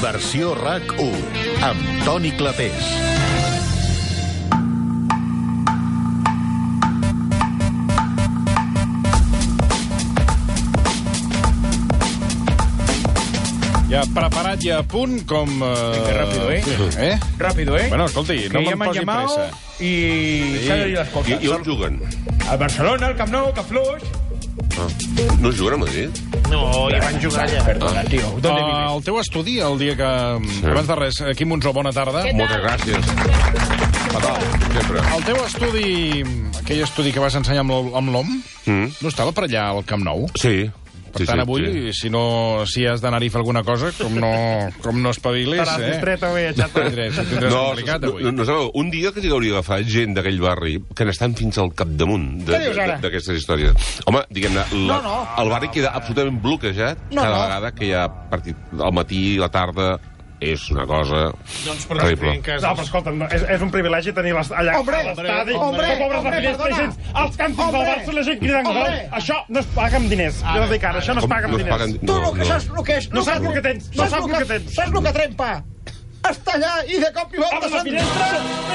Versió RAC1, amb Toni Clapés. Ja preparat i a punt, com... Ràpido, Eh? Ràpido, Bueno, escolti, no me'n posi pressa. I s'ha de dir les coses. I on juguen? Al Barcelona, al Camp Nou, que fluix. No juguen a Madrid? No, ja van jugar allà. Perdona, tio. ¿Dónde vives? El teu estudi, el dia que... Abans de res, Quim Monzó, bona tarda. Moltes gràcies. Fatal, sempre. El teu estudi, aquell estudi que vas ensenyar amb l'OM, no estava per allà al Camp Nou? Sí. Per tant, avui, si has d'anar-hi a fer alguna cosa, com no espavilis... Estaràs distret avui, xata. Tindràs complicat, avui. No sabeu, un dia que s'hi hauria agafat gent d'aquell barri que n'estan fins al capdamunt d'aquestes històries. Home, diguem-ne, el barri queda absolutament bloquejat cada vegada que hi ha partit al matí, a la tarda... És una cosa terrible. No, però escolta'm, és un privilegi tenir allà a l'estadi. Que pobres afiliats, els càntics del Barça, la gent cridant gol. Això no es paga amb diners. Jo dic ara, això no es paga amb diners. Tu no saps el que és. No saps el que tens. No saps el que tens. Saps el que trempa? Està allà i de cop i volta... Obre la finestra,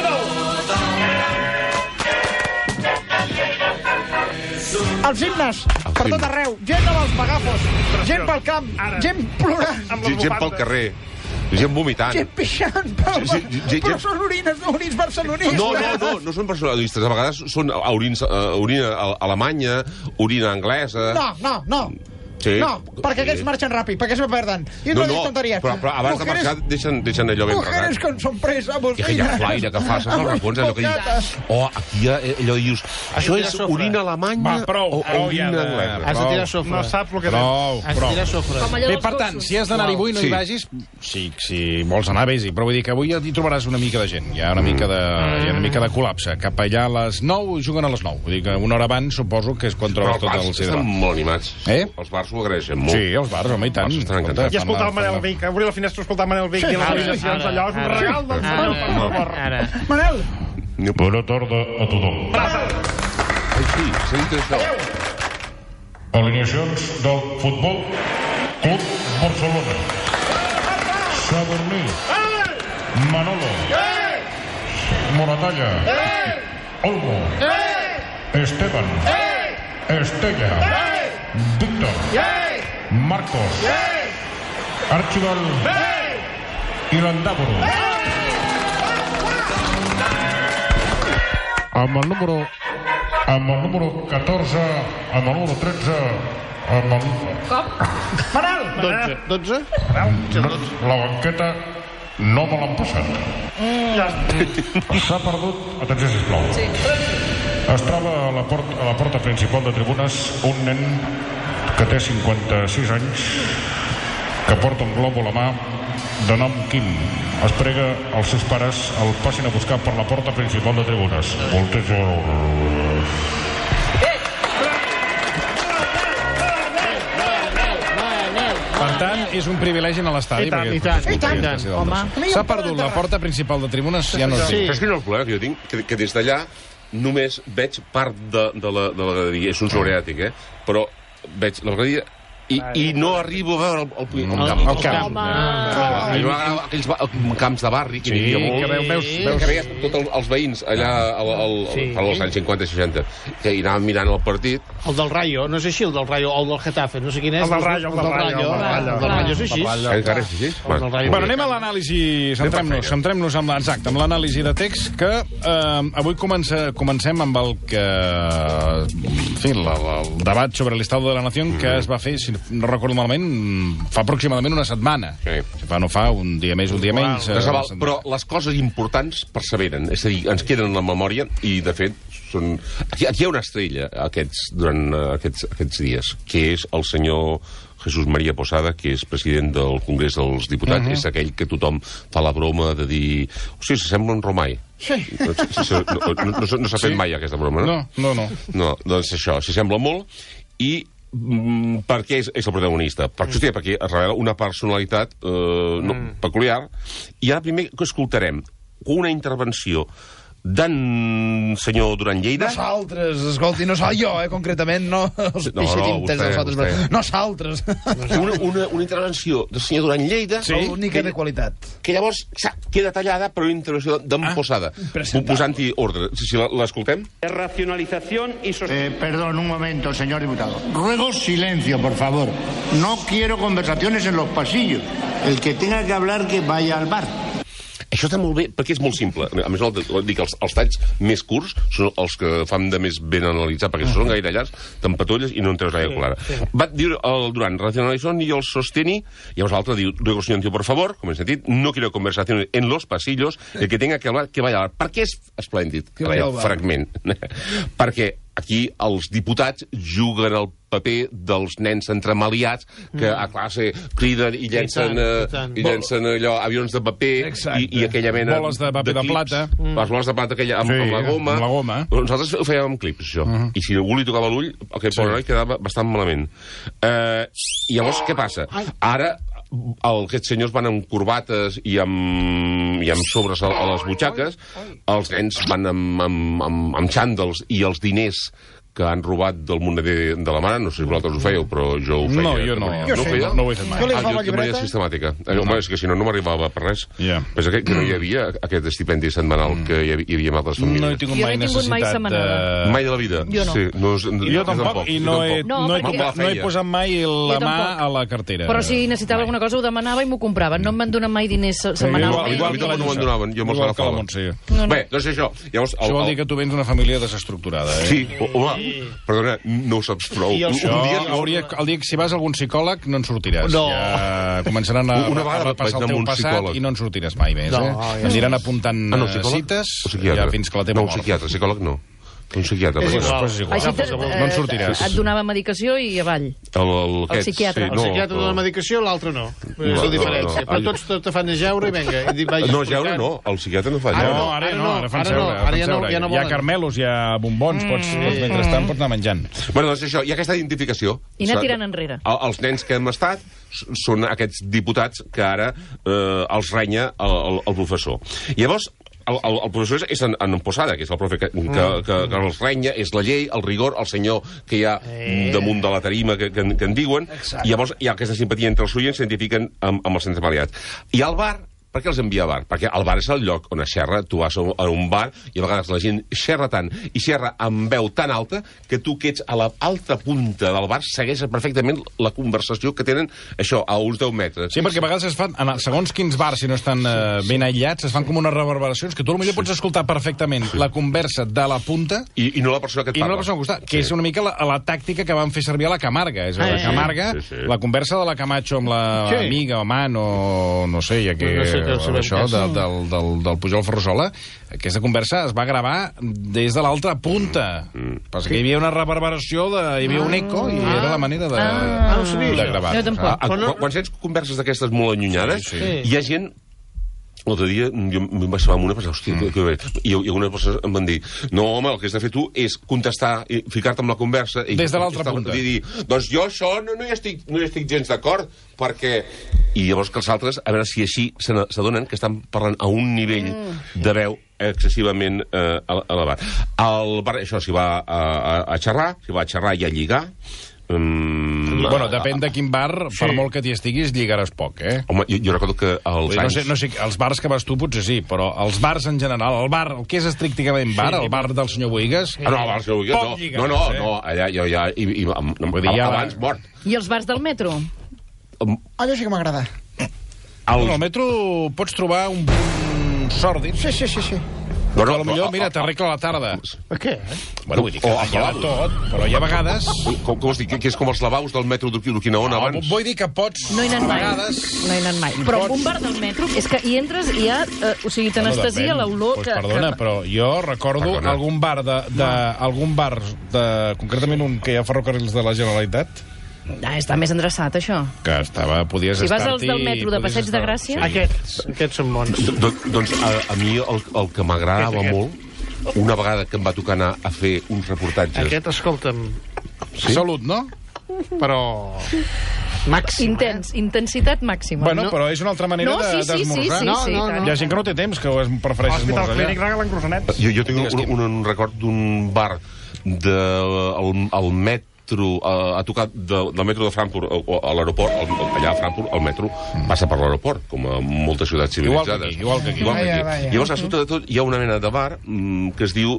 mira'l. Els himnes, per tot arreu. Gent amb els megàfons, gent pel camp, gent plorant, Gent pel carrer. Gent vomitant. gent pixant, però són orins barcelonistes. No són personalistes. A vegades són orina alemanya, orina anglesa... No. Sí. No, perquè aquests marxen ràpid, perquè se perden. I no dic tonteries. Però abans de marxar deixen allò ben Mujeres regat. con sorpresa, I aquella flaire que fas als racons, allò que dius... Aquí allò dius... Això és orina alemanya o orina anglesa? Has de tirar sofre. No saps el que Prou. Has de tirar sofre. Bé, per tant, si has d'anar-hi avui, no hi vagis. Si vols anar, vés-hi. Però vull dir que avui hi trobaràs una mica de gent. Hi ha una mica de col·lapse. Cap allà a les 9, juguen a les 9. Vull dir que una hora abans suposo que és quan trobes tot el Estan sidral. molt animats. Els bars ho agraeixen molt. Sí, els bars, home, i tant. Estan encantats. I escoltar el Manel Vic, obrir la finestra, escoltar el Manel Vic i les alineacions, allò és un regal del Manel per favor. Manel, Bona tarda a tothom. Sí, s'ha dit això. Alineacions del Futbol Club Barcelona. Sadurní. Manolo. Moratalla. Olmo. Esteban. Estella. Víctor. Marcos. Archibald. I l'Andàboro. Amb el número 14, amb el número 13, amb el... Manel! 12? La banqueta no me l'han passat. S'ha perdut... Atenció, sisplau. Sí. Es troba a la porta principal de tribunes un nen que té 56 anys, que porta un globo a la mà, de nom Quim. Es prega als seus pares el passin a buscar per la porta principal de tribunes. Volteja... Per tant, és un privilegi anar a l'estadi. I tant. Home. S'ha perdut la porta principal de tribunes, ja no es diu. Saps quin és el problema que jo tinc? Que des d'allà només veig part de la graderia. És un sobreàtic, però veig la graderia i no arribo a veure el camp. A mi m'agrada aquells camps de barri, que n'hi havia molt. Que veies tots els veïns allà als anys 50 i 60, que hi anaven mirant el partit. El del Rayo, no és així, el del Rayo, o el del Getafe, no sé quin és. El del Rayo. El del Rayo és així. Encara és així? Bueno, anem a l'anàlisi, centrem-nos en l'anàlisi de text, que avui comencem amb el que... En fi, el debat sobre l'Estado de la Nación que es va fer, si no recordo malament, fa aproximadament una setmana. Sí. No fa un dia més, un dia menys. Però les coses importants perseveren, és a dir, ens queden en la memòria i, de fet, són... Aquí hi ha una estrella durant aquests dies, que és el senyor Jesús María Posada, que és president del Congrés dels Diputats. És aquell que tothom fa la broma de dir... Hosti, s'assembla un Romay. Sí. No s'ha fet mai aquesta broma, no? No, doncs això, s'hi sembla molt. I per què és el protagonista? Perquè es revela una personalitat peculiar. I ara primer que escoltarem una intervenció d'en senyor Duran Lleida. Nosaltres, escolti, no soc jo, concretament, no els pixetintes dels altres. Nosaltres. Una intervenció del senyor Duran Lleida. Única de qualitat. Que llavors queda tallada per una intervenció d'empossada. Posant-hi ordre. Si l'escoltem? Racionalización y perdón, un momento, señor diputado. Ruego silencio, por favor. No quiero conversaciones en los pasillos. El que tenga que hablar, que vaya al bar. Això està molt bé, perquè és molt simple. A més, dic, els talls més curts són els que fan de més ben analitzar, perquè són gaire llargs, t'empatolles i no en treus gaire clara. Va dir el Duran, racionalización y el sosteni, i llavors l'altre diu, ruego silencio, por favor, com he sentit, no quiero conversaciones en los pasillos, el que tenga que hablar, que vaya al bar. Per què és esplèndid? Fragment. Perquè aquí els diputats juguen el paper dels nens entremaliats que a classe criden i llencen allò, avions de paper i aquella mena boles de paper de plata. Les boles de plata aquella amb la goma. Nosaltres ho fèiem amb clips, això. I si algú li tocava l'ull, aquell pobre noi quedava bastant malament. I llavors, què passa? Ara aquests senyors van amb corbates i amb sobres a les butxaques, els nens van amb xàndals i els diners que han robat del moneder de la mare, no sé si vosaltres ho fèieu, però jo ho feia. No, jo no. No ho he fet mai. Jo li agafava la de manera llibreta. sistemàtica. Home, és que si no m'arribava per res. Pensa que no hi havia aquest estipendi setmanal que hi havia amb altres famílies. No he tingut mai necessitat de... Mai de la vida? Jo no. Jo tampoc, i no he posat mai la mà a la cartera. Però si necessitava alguna cosa ho demanava i m'ho compraven. No em van donar mai diners setmanalment. Igual que no me'n donaven, jo me'ls agafava. Bé, doncs això. Això vol dir que tu vens d'una família desestructurada, eh? Sí, home, perdona, no ho saps prou. El dia que si vas a algun psicòleg no en sortiràs. No. Ja començaran a repassar el teu passat i no en sortiràs mai més. Em aniran apuntant cites fins que la teva mort. No, psiquiatre, psicòleg no. Un psiquiatre. No en sortiràs. Et donava medicació i avall. El psiquiatre. El psiquiatre dona medicació, l'altre no. És la diferència. Però tots te fan jeure i vinga. No, jeure no. El psiquiatre no fa jeure. No, ara fan seure. Hi ha carmelos, hi ha bombons, mentrestant pots anar menjant. Bueno, doncs això, hi ha aquesta identificació. I anar tirant enrere. Els nens que hem estat són aquests diputats que ara els renya el professor. Llavors, el professor és en Posada, que és el profe que els renya, és la llei, el rigor, el senyor que hi ha damunt de la tarima que en diuen, i llavors hi ha aquesta simpatia entre els oients, s'identifiquen amb els centres aliats. I al bar, per què els envia a bar? Perquè el bar és el lloc on es xerra, tu vas a un bar i a vegades la gent xerra tant i xerra amb veu tan alta que tu que ets a l'alta punta del bar segueixes perfectament la conversació que tenen, això, a uns 10 metres. Sí, perquè a vegades es fan, segons quins bars, si no estan ben aïllats, es fan com unes reverberacions que tu potser pots escoltar perfectament la conversa de la punta i no la persona que et parla. I no la persona al costat, que és una mica la tàctica que van fer servir a la Camarga. És a dir, la Camarga, la conversa de la Camacho amb l'amiga o man o no sé, ja que... això, del Pujol Ferrusola, aquesta conversa es va gravar des de l'altra punta. Passa que hi havia una reverberació, hi havia un eco, i era la manera de gravar. Quan sents converses d'aquestes molt allunyades, hi ha gent... L'altre dia jo em vaig amb una i pensava, hòstia, i algunes persones em van dir, no, home, el que has de fer tu és contestar, ficar-te amb la conversa... Des de l'altra punta. I dir, doncs jo això no hi estic gens d'acord, perquè... I llavors que els altres, a veure si així s'adonen que estan parlant a un nivell de veu excessivament elevat. Al bar, això, s'hi va a xerrar, i a lligar. Bueno, depèn de quin bar, per molt que t'hi estiguis, lligaràs poc, eh? Home, jo recordo que als anys... No sé, els bars que vas tu potser sí, però els bars en general, el que és estrictament bar, el bar del senyor Boigas... No, el bar del senyor Boigas no, allà jo ja... Abans mort. I els bars del metro? Allò sí que m'agrada. Al metro pots trobar un sòrdid. Sí. Però potser, mira, t'arregla la tarda. Per què? Bueno, vull dir que hi ha de tot, però hi ha vegades... Com vols dir? Que és com els lavabos del metro d'Urquinaona abans? Vull dir que pots... No hi he anat mai. Però en un bar del metro, és que hi entres i hi ha... O sigui, t'anestesia l'olor que... Perdona, però jo recordo algun bar concretament un que hi ha ferrocarrils de la Generalitat... Està més endreçat, això. Que podies estar-hi... Si vas als del metro de Passeig de Gràcia... Aquests són bons. Doncs a mi el que m'agradava molt, una vegada que em va tocar anar a fer uns reportatges... Aquest, escolta'm... Salut, no? Però... Màxim, intensitat màxima. Bueno, però és una altra manera d'esmorzar. Sí. Hi ha gent que no té temps, que prefereix esmorzar allà. L'Hospital Clínic regalen croissants. Jo tinc un record d'un bar al metro, a tocar del metro de Frankfurt a l'aeroport, allà a Frankfurt, el metro passa per l'aeroport, com a moltes ciutats civilitzades. Igual que aquí. Llavors, a sota de tot, hi ha una mena de bar que es diu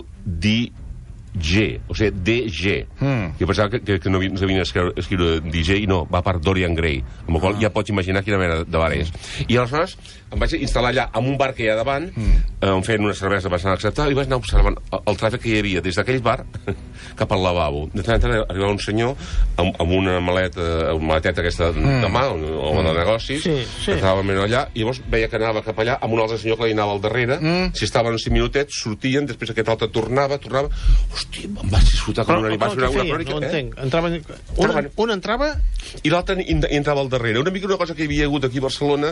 DG, o sigui, DG. Jo pensava que no sabien escriure DJ, i no, va per Dorian Gray, amb la qual ja pots imaginar quina mena de bar és. I aleshores em vaig instal·lar allà amb un bar que hi ha davant, on feien una cervesa bastant acceptable, i vaig anar observant el tràfic que hi havia des d'aquell bar cap al lavabo. De tant en tant arribava un senyor amb una maleteta aquesta de mà, un home de negocis, que estava allà, i llavors veia que anava cap allà amb un altre senyor que li anava al darrere, si estaven 5 minutets, sortien, després aquest altre tornava, hòstia, em vaig disfrutar com un animal. Una crònica, no entenc. Un entrava... I l'altre entrava al darrere. Una mica una cosa que hi havia hagut aquí a Barcelona,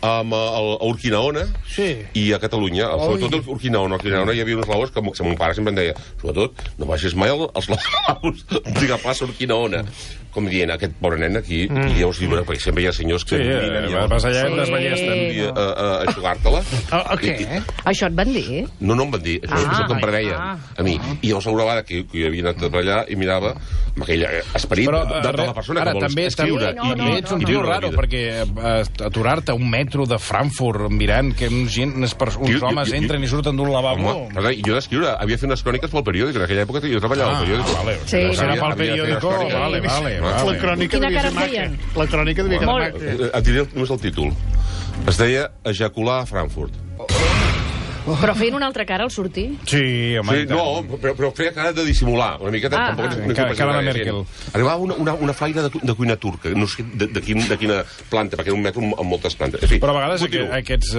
a Urquinaona i a Catalunya. Sobretot a Urquinaona. Hi havia uns lavabos que mon pare sempre em deia, sobretot, no vagis mai als lavabos de la plaça Urquinaona. Com dient, aquest pobre nen aquí, i llavors diuen, perquè sempre hi ha senyors que vas allà i desballesten a jugar-te-la. Què? Això et van dir? No em van dir, això és el que em preveien a mi. I llavors una vegada que jo havia anat per allà i mirava amb aquell esperit de la persona que vols escriure. També ets un tio raro, perquè aturar-te a un metro de Frankfurt mirant que uns homes entren i surten d'un lavabo... Jo d'escriure, havia fet unes cròniques pel periòdic, en aquella època jo treballava al periòdic. Sí, era pel periòdic, vale. La crònica devia ser maca. La crònica devia ser maca. Et diré només el títol. Es deia Ejacular a Frankfurt. Però feien una altra cara al sortir? Sí, home. No, però feia cara de dissimular. Una miqueta... Cara de Merkel. Arribava una flaire de cuina turca. No sé de quina planta, perquè era un metro amb moltes plantes. Però a vegades aquests...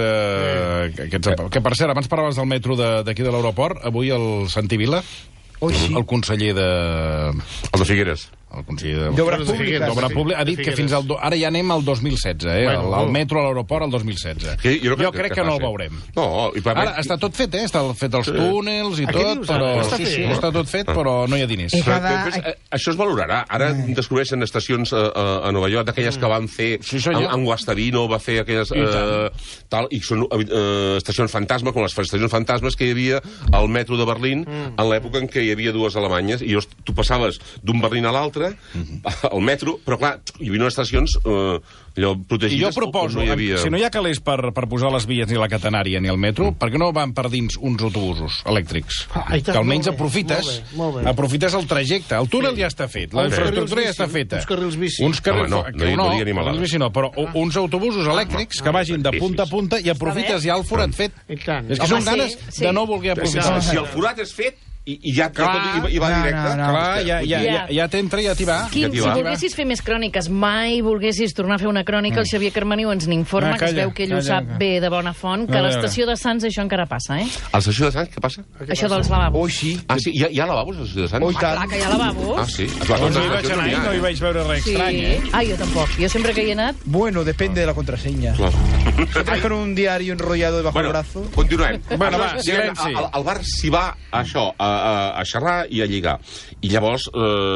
Que, per cert, abans parlaves del metro d'aquí de l'aeroport, avui el Santi Vila, el conseller de... El de Figueres. El conseller d'Obra Pública ha dit que fins ara ja anem al 2016, el metro a l'aeroport al 2016. Jo crec que no el veurem. Ara està tot fet, està fet els túnels i tot, però està tot fet, però no hi ha diners. Això es valorarà. Ara descobreixen estacions a Nova York, d'aquelles que van fer en Guastavino, va fer aquelles... i són estacions fantasma, com les estacions fantasmes que hi havia al metro de Berlín en l'època en què hi havia dues alemanyes, i tu passaves d'un Berlín a l'altre al metro, però clar, hi havia unes estacions allò protegides. I jo proposo, si no hi ha calés per posar les vies ni la catenària ni el metro, per què no van per dins uns autobusos elèctrics? Que almenys aprofites el trajecte. El túnel ja està fet, la infraestructura ja està feta. Uns carrils bici. No, bici no, però uns autobusos elèctrics que vagin de punta a punta i aprofites ja el forat fet. És que són ganes de no voler aprofitar. Si el forat és fet, i ja va directe. Clar, ja t'entra i ja t'hi va. Quim, si volguessis fer més cròniques, mai volguessis tornar a fer una crònica, el Xavier Carmeniu ens n'informa, que es veu que ell ho sap bé de bona font, que a l'estació de Sants això encara passa, eh? A l'estació de Sants què passa? Això dels lavabos. Ah, sí, hi ha lavabos a l'estació de Sants? Clar que hi ha lavabos. Ah, sí? Doncs no hi vaig anar i no hi vaig veure res estrany, eh? Ah, jo tampoc. Jo sempre que hi he anat... Bueno, depende de la contraseña. Si traes con un diario enrollado debajo del brazo... Continuem. Bueno, va, silenci. Al bar s'hi va això, a xerrar i a lligar. I llavors,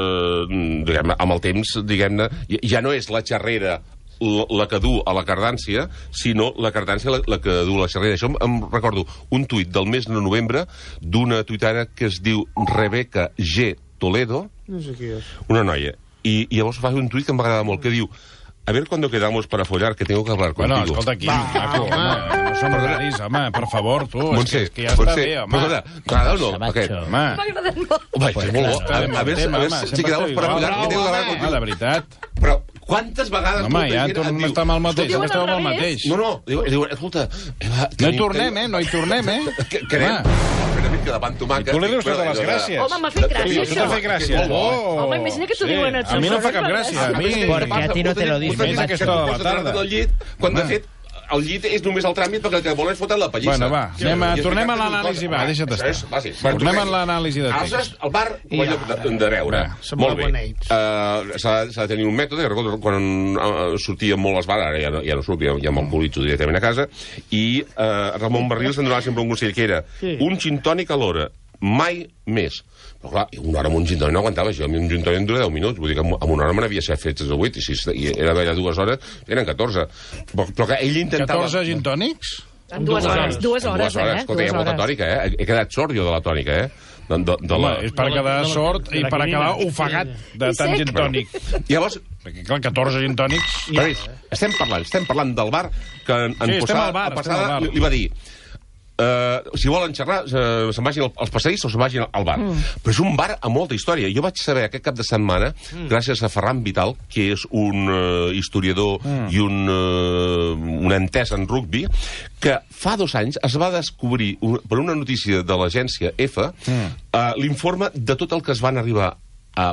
amb el temps, diguem-ne, ja no és la xerrera la que du a la cardància, sinó la cardància la que du a la xerrera. Això em recordo un tuit del mes de novembre d'una tuitara que es diu Rebeca G. Toledo, no sé qui és, una noia. I llavors fa un tuit que em va agradar molt, que diu: a ver cuando quedamos para follar, que tengo que hablar contigo. Bueno, escolta, aquí, no som horaris, home, per favor, tu, és que ja està bé, home. M'agrada o no, aquest? M'ha agradat molt. Home, és molt bo. A ver si quedamos para follar, que tengo que hablar contigo. De veritat. Però quantes vegades... Home, ja tornem a estar amb el mateix, sempre esteu amb el mateix. No, diu, escolta... No hi tornem, eh? Querem que davant tomàquet... I tu li dius totes les gràcies. Home, m'ha fet gràcia, això. T'ha fet gràcia. Home, imagina que t'ho diuen a tu. A mi no fa cap gràcia. A mi... Porque a ti no te lo dicen. Fins a aquesta hora de la tarda. Quan, de fet, el llit és només el tràmit perquè el que volen és fotre la pallissa. Bueno, va, tornem a l'anàlisi, va, deixa't estar. Tornem a l'anàlisi de text. El bar, com a lloc de veure. Molt bé. S'ha de tenir un mètode, recordo quan sortia molt als bars, ara ja no surt, ja m'alcoholitzo directament a casa, i Ramon Barrils em donava sempre un consell, que era un gin tònic a l'hora, mai més. Però clar, una hora amb un gin tònic no aguantava, jo a mi un gin tònic dura 10 minuts, vull dir que amb una hora me n'havia fet 8, i si era d'allà 2 hores, eren 14. Però que ell intentava... 14 gin tònics? En 2 hores. 2 hores, Escolta, hi ha molta tònica, He quedat sord jo de la tònica, Home, és per quedar sord i per acabar ofegat de tant gin tònic. Llavors... Perquè, clar, 14 gin tònics... Estem parlant del bar que en Posada li va dir... si volen xerrar, se'n vagin als passadís o se'n vagin al bar. Però és un bar amb molta història. Jo vaig saber aquest cap de setmana, gràcies a Ferran Vital, que és un historiador i un entès en rugbi, que fa 2 anys es va descobrir, per una notícia de l'agència EFA, l'informe de tot el que es van arribar a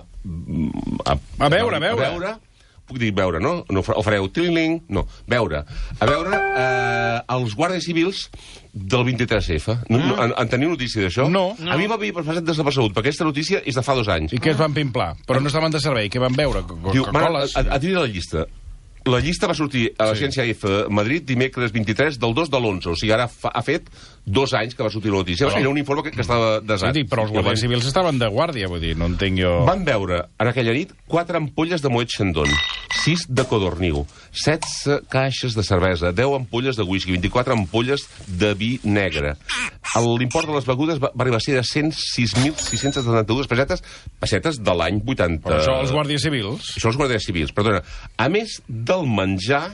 veure. Puc dir veure, no? No ho fareu trilling, no, veure. A veure els guàrdies civils del 23F. En teniu notícia d'això? No. A mi m'havia passat desapercebut, perquè aquesta notícia és de fa 2 anys. I què es van pimplar? Però no estaven de servei, què van veure? Coca-Coles? A dir la llista. La llista va sortir a l'agència EFA Madrid dimecres 23 del 2 de l'11. O sigui, ara ha fet 2 anys que va sortir la notícia. Era un informe que estava desat. Sí, però els guàrdies civils estaven de guàrdia, vull dir, no entenc jo... Van veure, en aquella nit, 4 ampolles de Moet Chandon, 6 de Codorniu, 16 caixes de cervesa, 10 ampolles de whisky, 24 ampolles de vi negre. L'import de les begudes va arribar a ser de 106.672 pessetes de l'any 80. Però això els guàrdies civils? Això els guàrdies civils, perdona. A més del menjar...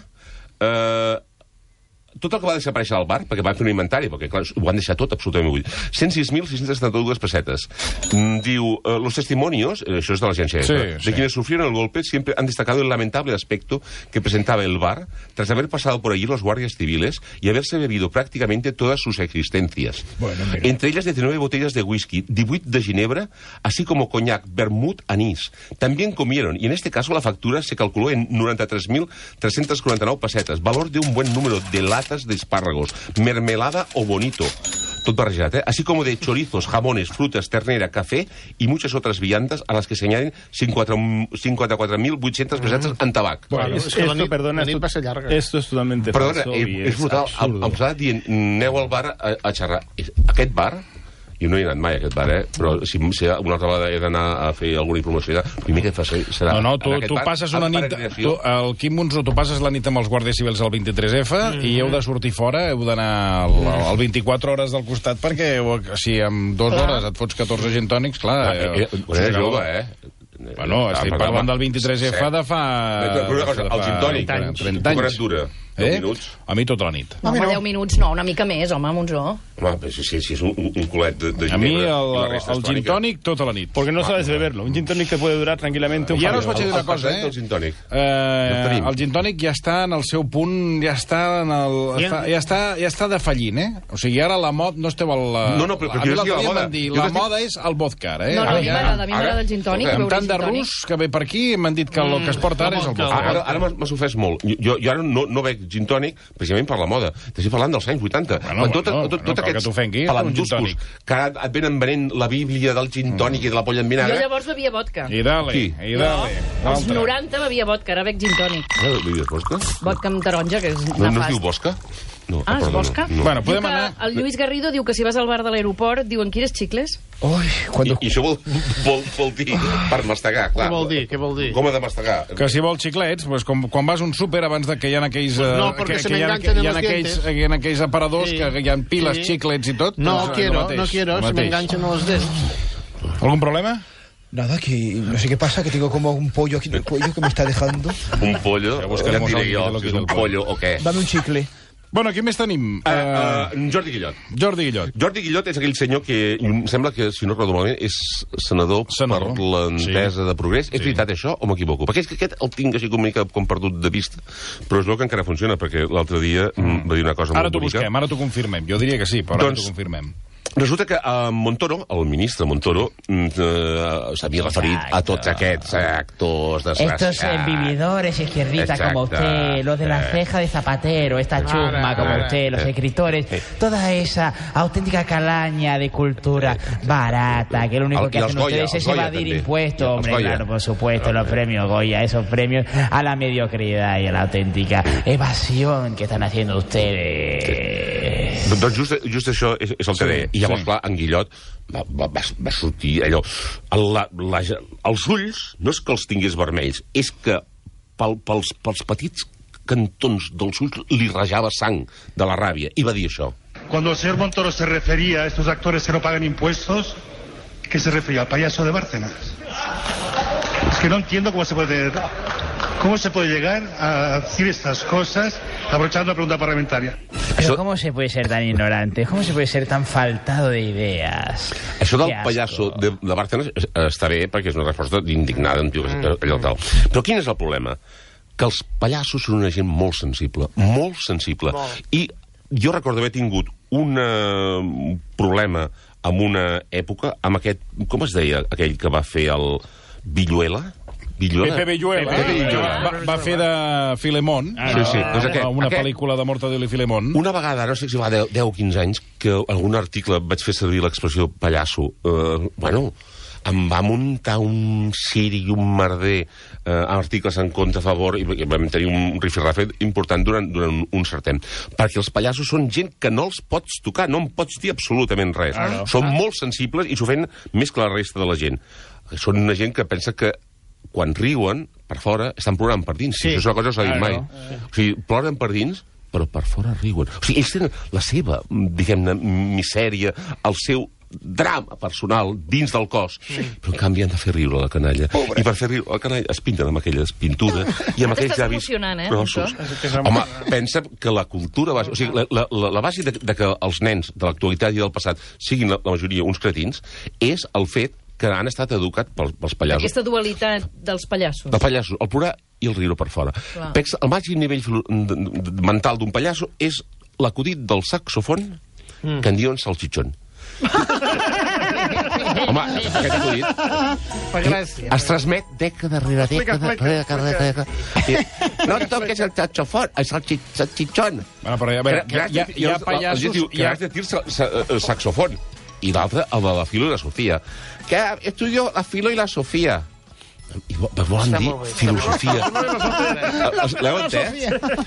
tot el que va desaparèixer al bar, perquè van fer un inventari, perquè clar, ho van deixar tot absolutament buit. 106.672 pessetes. Diu, los testimonios, això és de l'agència EFA, de quienes sufrieron el golpe siempre han destacado el lamentable aspecto que presentaba el bar tras haber pasado por allí los guardias civiles y haberse bebido prácticamente todas sus existencias. Bueno, entre ellas 19 botellas de whisky, 18 de ginebra, así como coñac, vermut, anís. También comieron, y en este caso la factura se calculó en 93.349 pesetes, valor de un buen número de latas de espárragos, mermelada o bonito, tot barrejat, así como de chorizos, jamones, frutas, ternera, café y muchas otras viandas a las que se añaden 54.800 pesetes en tabac. Bueno, esto, perdona, esto es totalmente falso. Perdona, és brutal. Em posava dient, aneu al bar a xerrar. Aquest bar... Jo no he anat mai a aquest bar, però si una altra vegada he d'anar a fer alguna informació, el primer que serà... No, tu passes una nit... El Quim Monzó, tu passes la nit amb els guàrdies civils al 23F i heu de sortir fora, heu d'anar al 24 hores del costat, perquè si en 2 hores et fots 14 gin tònics, clar... Era jove, Bueno, estic parlant del 23F de fa... El gin tònic, 30 anys. Dura? 10 minuts? A mi tota la nit. Home, 10 minuts no, una mica més, home, Monzó. Home, si és un culet de ginebra... A mi el gin tònic tota la nit. Porque no sabes beberlo. Un gin tònic te puede durar tranquilamente un I ara us vaig dir una cosa, El gin tònic. El gin tònic ja està en el seu punt, ja està defallint, O sigui, ara la moda no esteu al... No, però jo estic a la moda. La moda és el vodka, No, a mi m'agrada el gin tònic. Amb tant de rus que ve per aquí m'han dit que el que es porta ara és el vodka. Ara m'ha ofès molt. Jo ara no veig gin tònic precisament per la moda. T'estic parlant dels anys 80. Tot aquests palanduscos que et venen venent la bíblia del gin tònic i de la polla en vinagre... Jo llavors bevia vodka. I dale. Als 90 bevia vodka, ara bec gin tònic. Bevies vodka? Vodka amb taronja, que és nefast. No es diu vodka? No, és vodka? Bueno, podem anar... El Lluís Garrido diu que si vas al bar de l'aeroport diuen, ¿quieres chicles? I això vol dir per mastegar, clar. Què vol dir? Com ha de mastegar? Que si vols xiclets, pues, quan vas a un súper abans de que hi ha aquells... No, perquè se me enganchan en los dientes. Hi ha aquells aparadors que hi ha piles, xiclets i tot. No quiero, se me enganchan en los dedos. ¿Algún problema? Nada, que no sé qué pasa, que tengo como un pollo aquí en el cuello que me está dejando. Un pollo? Ja et diré jo si és un pollo o què. Dame un chicle. Bueno, qui més tenim? Jordi Guillot. Jordi Guillot és aquell senyor que em sembla que, si no recordo malament, és senador per l'Entesa de Progrés. És veritat això o m'equivoco? Perquè és que aquest el tinc així comunicat com perdut de vista, però es veu que encara funciona, perquè l'altre dia va dir una cosa molt bonica. Ara t'ho confirmem. Jo diria que sí, però ara t'ho confirmem. Resulta que Montoro, el ministre Montoro, s'havia referit a tots aquests actors desgraciats. Estos vividores izquierdistas como usted, los de la ceja de Zapatero, esta chusma como usted, los escritores, toda esa auténtica calaña de cultura barata, que lo único que hacen ustedes es evadir impuestos. Hombre, claro, por supuesto, los premios Goya, esos premios a la mediocridad y a la auténtica evasión que están haciendo ustedes. Doncs just això és el que deia. I llavors, clar, en Guillot va sortir allò... Els ulls no és que els tingués vermells, és que pels petits cantons dels ulls li rajava sang de la ràbia. I va dir això. Cuando el señor Montoro se refería a estos actores que no pagan impuestos, ¿qué se refería? ¿Al payaso de Bárcenas? Es que no entiendo cómo se puede llegar a decir estas cosas aprovechando la pregunta parlamentaria. Pero ¿cómo se puede ser tan ignorante? ¿Cómo se puede ser tan faltado de ideas? Això del pallasso de Bárcenas està bé perquè és una resposta indignada, allò tal. Però quin és el problema? Que els pallassos són una gent molt sensible. I jo recordo haver tingut un problema en una època amb aquest... Com es deia aquell que va fer el Villuela? Pepe Villuela. Va fer de Filemón, una pel·lícula de Mortadelo i Filemón. Una vegada, no sé si va 10 o 15 anys, que algun article vaig fer servir l'expressió pallasso. Em va muntar un ciri i un merder articles en contra a favor i vam tenir un rifirrafe important durant un cert temps. Perquè els pallassos són gent que no els pots tocar, no en pots dir absolutament res. Són molt sensibles i s'ho fan més que la resta de la gent. Són una gent que pensa que quan riuen, per fora, estan plorant per dins. Això és una cosa que s'ha dit mai. O sigui, ploren per dins, però per fora riuen. O sigui, ells tenen la seva, diguem-ne, misèria, el seu drama personal dins del cos, però en canvi han de fer riure la canalla. I per fer riure la canalla es pinten amb aquelles pintures i amb aquells llavis grossos. Home, pensa que la cultura base, o sigui, la base de que els nens de l'actualitat i del passat siguin la majoria uns cretins és el fet que han estat educats pels pallassos. Aquesta dualitat dels pallassos. Dels pallassos, el plorar i el riure per fora. El màxim nivell mental d'un pallasso és l'acudit del saxofon que en diuen salchichón. Home, aquest acudit es transmet dècada rere dècada. No toques el saxofón, és el salchichón. Bueno, però a veure, hi ha pallassos... Que has de dir saxofón. I l'altre, el de la Filo i la Sofia. Que estudio la Filo i la Sofia. I volen dir filosofia. L'heu entès?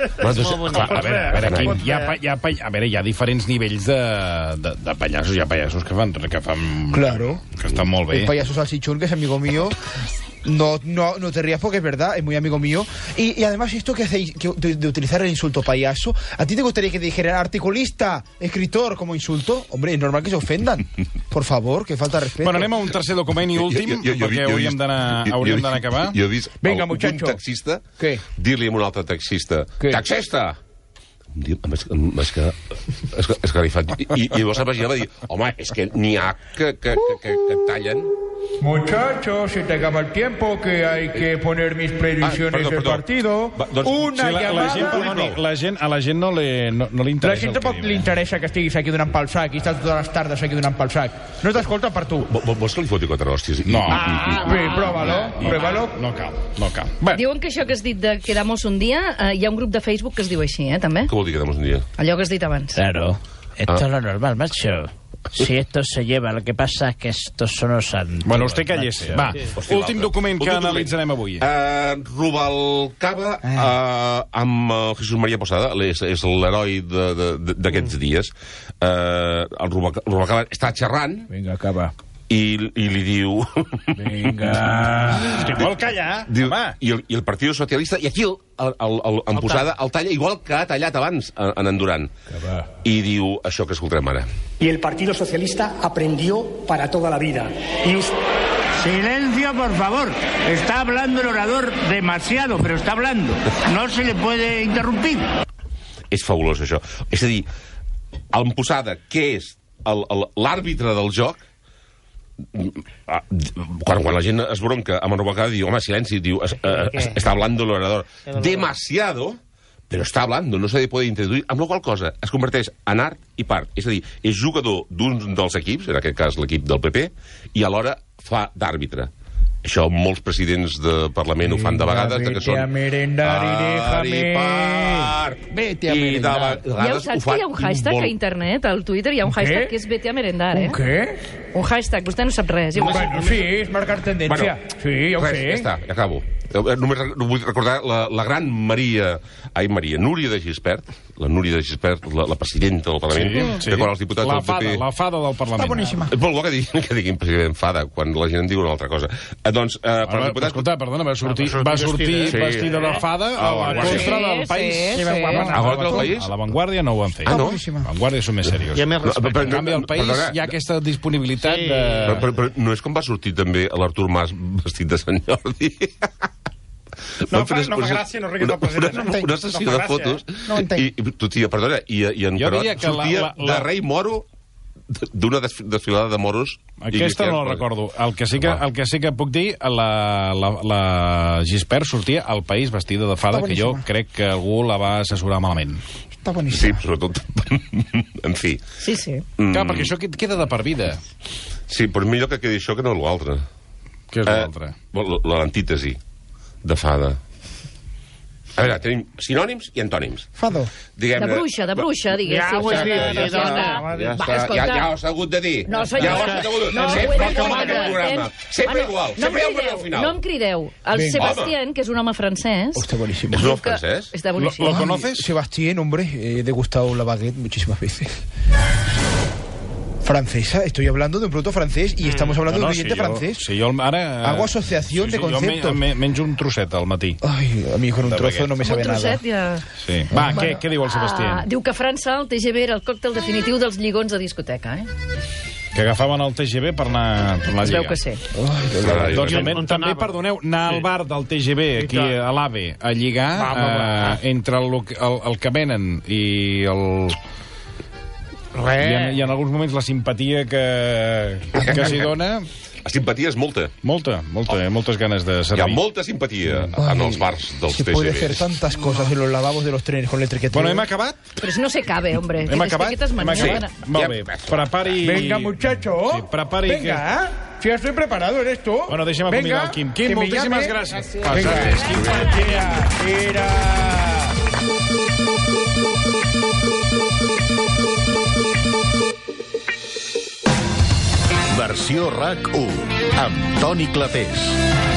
A veure, hi ha diferents nivells de pallassos. Hi ha pallassos que fan... Claro. Que estan molt bé. El payaso salchichón, que es amigo mío... No te rías porque es verdad, es muy amigo mío. Y además esto que hacéis de utilizar el insulto payaso, ¿a ti te gustaría que te dijeran articulista, escritor como insulto? Hombre, es normal que se ofendan. Por favor, que falta respeto. Bueno, anem a un tercer document i últim, perquè hauríem d'anar a acabar. Jo he vist un taxista dir-li a un altre taxista, taxista! És que esgarrifat. I llavors el vaig dir, home, és que n'hi ha que tallen. Muchachos, se te acaba el tiempo, que hay que poner mis predicciones del partido. Una llamada... A la gent no li interessa. La gent tampoc li interessa que estiguis aquí donant pel sac i estàs totes les tardes aquí donant pel sac. No t'escolta per tu. Vols que li foti 4 hòsties? No. Bé, prova-lo. No cal. Diuen que això que has dit de quedamos un dia, hi ha un grup de Facebook que es diu així, també? Què vol dir quedamos un dia? Allò que has dit abans. Claro. Esto es lo normal, macho. Si esto se lleva, lo que pasa es que estos son los antiguos. Bueno, usted cállese. Va, últim document que analitzarem avui. Rubalcaba amb Jesús María Posada, és l'heroi d'aquests dies. El Rubalcaba està xerrant. Vinga, acaba. I li diu... Vinga... És que vol callar, home. I el Partit Socialista... I aquí en Posada el talla igual que ha tallat abans en Duran. I diu això que escoltarem ara. Y el Partido Socialista aprendió para toda la vida. Silencio, por favor. Está hablando el orador demasiado, pero está hablando. No se le puede interrumpir. És fabulós, això. És a dir, en Posada, que és l'àrbitre del joc, quan la gent es bronca amb el Rubalcaba diu, home, silenci, diu, està hablando el orador demasiado, però està hablando, no se li pot introduir, amb la qual cosa es converteix en art i part, és a dir, és jugador d'un dels equips, en aquest cas l'equip del PP, i alhora fa d'àrbitre. Això molts presidents de Parlament ho fan de vegades, que són... Vete a merendar i déjame... Vete a merendar. Ja saps que hi ha un hashtag a internet, al Twitter hi ha un hashtag que és vete a merendar, Un què? Un hashtag, vostè no sap res. Bueno, sí, és marcar tendència. Sí, ja ho sé. Ja està, ja acabo. Només vull recordar la gran Núria de Gispert, la Núria de Gispert, la presidenta del Parlament, que quan els diputats del PP... La fada del Parlament. Està boníssima. És molt bo que diguin president fada, quan la gent en diu una altra cosa. Doncs, escolta, perdona, va sortir vestida de fada a la contra del País. A La Vanguardia no ho van fer. Ah, no? A La Vanguardia són més serios. En canvi, al País hi ha aquesta disponibilitat de... Però no és com va sortir també l'Artur Mas vestit de Sant Jordi? No fa gràcia, no riguis el president. Una sessió de fotos. I tu, tia, perdona, i en Carot sortia de rei moro d'una desfilada de moros. Aquesta no la recordo. El que sí que puc dir, la Gispert sortia al País vestida de fada, que jo crec que algú la va assessorar malament. Està boníssima. Sí, sobretot. En fi. Sí. Clar, perquè això queda de per vida. Sí, però millor que quedi això que no l'altre. Què és l'altre? L'antítesi de fada. A veure, tenim sinònims i antònims. Fado. De bruixa, diguéssim. Ja ho has hagut de dir. No, senyor. Sempre igual. Sempre hi ha un al final. No em crideu. El Sebastián, que és un home francès... Hostia, buenísimo. ¿Es un home francés? Está buenísimo. ¿Lo conoces? Sebastián, hombre, he degustado la baguette muchísimas veces. Francesa, estoy hablando de un producto francés y estamos hablando de un cliente francés. Sí, jo ara... Hago asociación de conceptos. Jo menjo un trosset al matí. Ai, a mi con un trozo no me sabe nada. Un trosset ja... Sí. Va, què diu el Sebastián? Diu que a França el TGV era el còctel definitiu dels lligons a discoteca, Que agafaven el TGV per anar a lligar. Es veu que sí. Doncs també, perdoneu, anar al bar del TGV, aquí a l'AVE, a lligar, entre el que venen i el... I en alguns moments la simpatia que s'hi dona... La simpatia és molta. Moltes ganes de servir. Hi ha molta simpatia en els bars dels TGV. Se puede hacer tantas cosas en los lavabos de los trenes con el triqueteo. Bueno, hem acabat? Però si no se cabe, hombre. Hem acabat? Sí. Molt bé. Prepari... Venga, muchacho. Sí, prepari... Venga, si estoy preparado, ¿eres tú? Bueno, deixem acomiadar el Quim. Quim, moltíssimes gràcies. Venga, era... Versió RAC 1 amb Toni Clapés.